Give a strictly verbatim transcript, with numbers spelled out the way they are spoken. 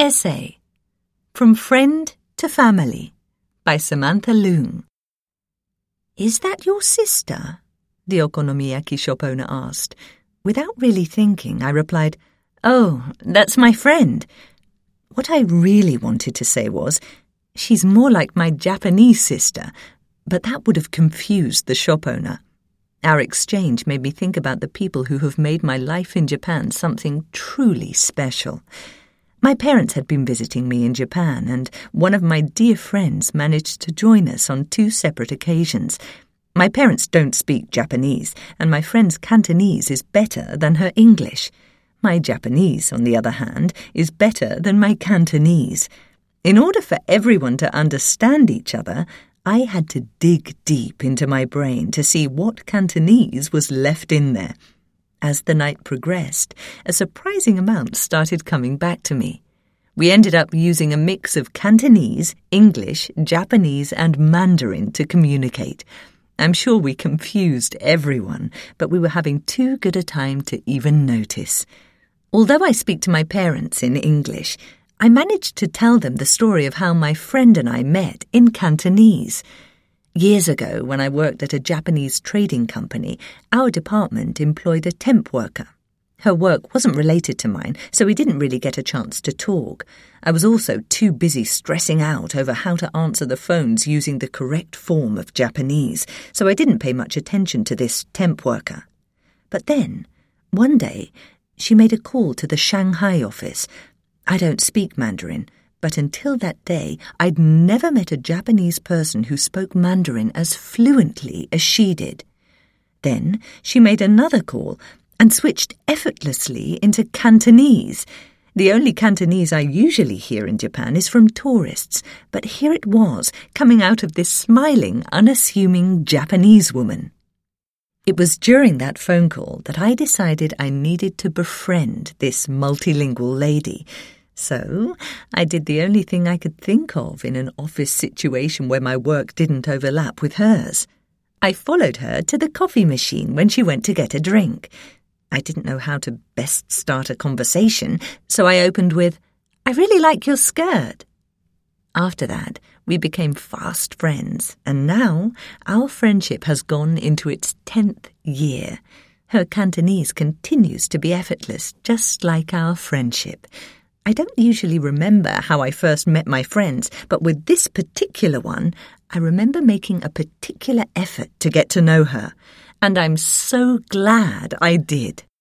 Essay From Friend to Family by Samantha Leung. "Is that your sister?" the okonomiyaki shop owner asked. Without really thinking, I replied, "Oh, that's my friend." What I really wanted to say was, "She's more like my Japanese sister," but that would have confused the shop owner. Our exchange made me think about the people who have made my life in Japan something truly special. My parents had been visiting me in Japan, and one of my dear friends managed to join us on two separate occasions. My parents don't speak Japanese, and my friend's Cantonese is better than her English. My Japanese, on the other hand, is better than my Cantonese. In order for everyone to understand each other, I had to dig deep into my brain to see what Cantonese was left in there. As the night progressed, a surprising amount started coming back to me. We ended up using a mix of Cantonese, English, Japanese, and Mandarin to communicate. I'm sure we confused everyone, but we were having too good a time to even notice. Although I speak to my parents in English, I managed to tell them the story of how my friend and I met in Cantonese. Years ago, when I worked at a Japanese trading company, our department employed a temp worker. Her work wasn't related to mine, so we didn't really get a chance to talk. I was also too busy stressing out over how to answer the phones using the correct form of Japanese, so I didn't pay much attention to this temp worker. But then, one day, she made a call to the Shanghai office. I don't speak Mandarin, but until that day, I'd never met a Japanese person who spoke Mandarin as fluently as she did. Then she made another call and switched effortlessly into Cantonese. The only Cantonese I usually hear in Japan is from tourists, but here it was, coming out of this smiling, unassuming Japanese woman. It was during that phone call that I decided I needed to befriend this multilingual lady. So I did the only thing I could think of in an office situation where my work didn't overlap with hers. I followed her to the coffee machine when she went to get a drink. I didn't know how to best start a conversation, so I opened with, "I really like your skirt." After that, we became fast friends, and now our friendship has gone into its tenth year. Her Cantonese continues to be effortless, just like our friendship. I don't usually remember how I first met my friends, but with this particular one, I remember making a particular effort to get to know her, and I'm so glad I did.